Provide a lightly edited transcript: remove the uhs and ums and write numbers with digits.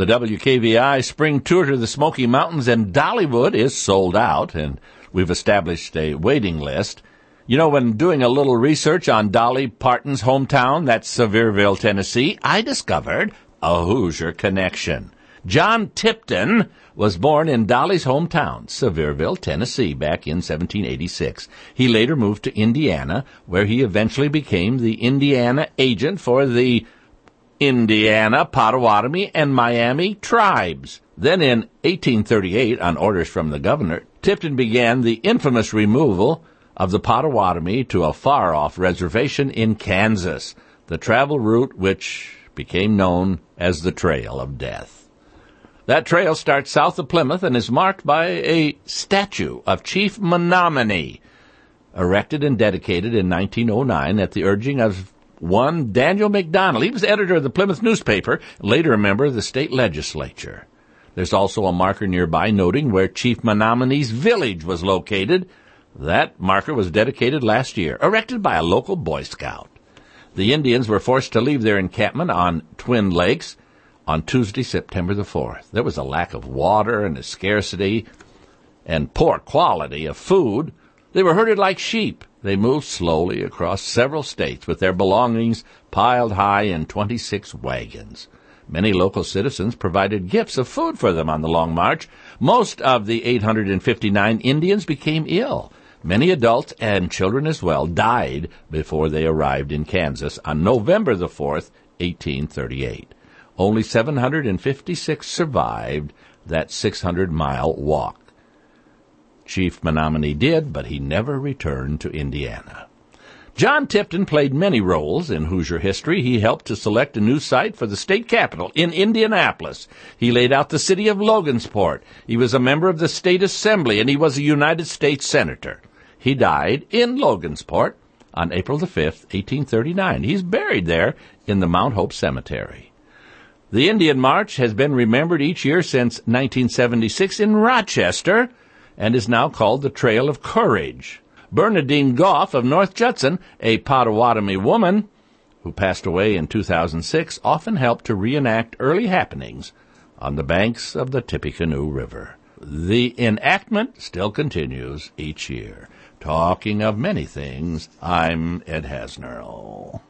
The WKVI spring tour to the Smoky Mountains and Dollywood is sold out, and we've established a waiting list. You know, when doing a little research on Dolly Parton's hometown, that's Sevierville, Tennessee, I discovered a Hoosier connection. John Tipton was born in Dolly's hometown, Sevierville, Tennessee, back in 1786. He later moved to Indiana, where he eventually became the Indiana agent for the Indiana, Potawatomi, and Miami tribes. Then in 1838, on orders from the governor, Tipton began the infamous removal of the Potawatomi to a far-off reservation in Kansas, the travel route which became known as the Trail of Death. That trail starts south of Plymouth and is marked by a statue of Chief Menominee, erected and dedicated in 1909 at the urging of one Daniel McDonald. He was editor of the Plymouth newspaper, later a member of the state legislature. There's also a marker nearby noting where Chief Menominee's village was located. That marker was dedicated last year, erected by a local Boy Scout. The Indians were forced to leave their encampment on Twin Lakes on Tuesday, September the 4th. There was a lack of water and a scarcity and poor quality of food. They were herded like sheep. They moved slowly across several states with their belongings piled high in 26 wagons. Many local citizens provided gifts of food for them on the long march. Most of the 859 Indians became ill. Many adults and children as well died before they arrived in Kansas on November the 4th, 1838. Only 756 survived that 600-mile walk. Chief Menominee did, but he never returned to Indiana. John Tipton played many roles in Hoosier history. He helped to select a new site for the state capitol in Indianapolis. He laid out the city of Logansport. He was a member of the state assembly, and he was a United States senator. He died in Logansport on April the 5th, 1839. He's buried there in the Mount Hope Cemetery. The Indian March has been remembered each year since 1976 in Rochester and is now called the Trail of Courage. Bernadine Goff of North Judson, a Potawatomi woman who passed away in 2006, often helped to reenact early happenings on the banks of the Tippecanoe River. The enactment still continues each year. Talking of many things, I'm Ed Hasnerl.